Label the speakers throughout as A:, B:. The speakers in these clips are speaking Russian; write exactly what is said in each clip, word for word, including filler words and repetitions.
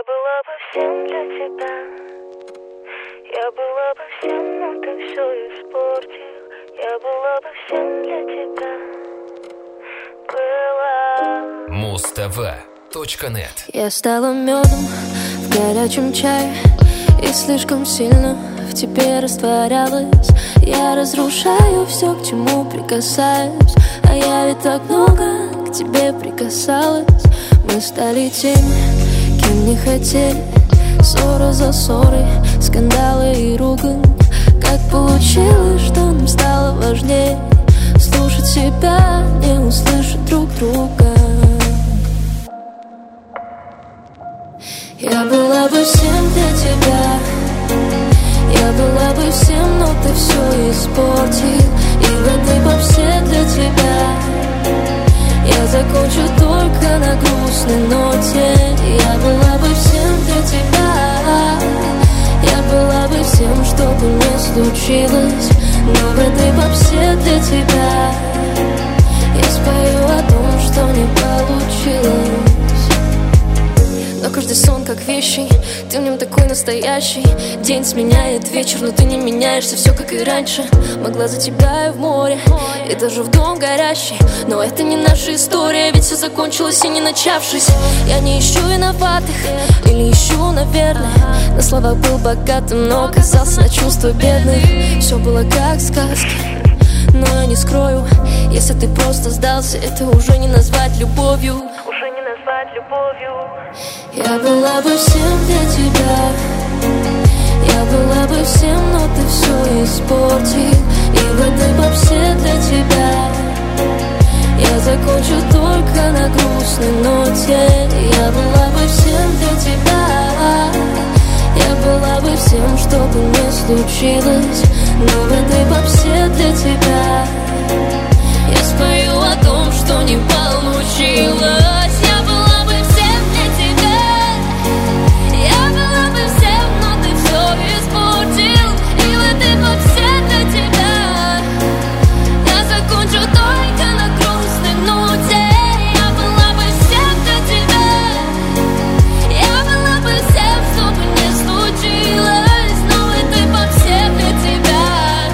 A: была бы всем для тебя. Я была бы всем, но ты все испортил. Я была бы всем для тебя. Была.
B: Муз-ТВ точка нет.
C: Я стала медом в горячем чае и слишком сильно в тебе растворялась. Я разрушаю все, к чему прикасаюсь, а я ведь так много к тебе прикасалась. Мы стали теми, кем не хотели. Ссора за ссорой, скандалы и ругань. Как получилось, что нам стало важнее слушать себя, не услышать друг друга. Я была бы всем для тебя. Я была бы всем, но ты все испортил. И в этой попсе для тебя я закончу только на грустной ноте. Я была бы всем для тебя. Я была бы всем, что бы ни случилось. Но в этой попсе для тебя я спою о том, что не получилось. Но каждый сон как вещий, ты в нем такой настоящий. День сменяет вечер, но ты не меняешься, все как и раньше. Могла за тебя и в море, и даже в дом горящий. Но это не наша история, ведь все закончилось и не начавшись. Я не ищу виноватых, или ищу, наверное. На словах был богатым, но оказался на чувства бедных. Все было как в сказке, но я не скрою, если ты просто сдался, это уже не назвать любовью.
A: Уже не назвать любовью.
C: Я была бы всем для тебя. Я была бы всем, но ты все испортил. И в этой попсе для тебя я закончу только на грустной ноте. Я была бы всем для тебя. Я была бы всем, что бы ни случилось. Но в этой попсе для тебя я спою о том, что не получилось. Я была бы всем для тебя. Я была бы всем, но ты все испортил. И в этой попсе для тебя я закончу только на грустной ноте. Я была бы всем для тебя. Я была бы всем, что бы ни случилось. Но в этой попсе для тебя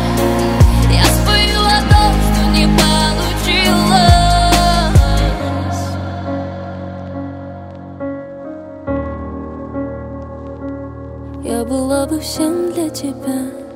C: я спою о том, что не получилось. Я была бы всем для тебя.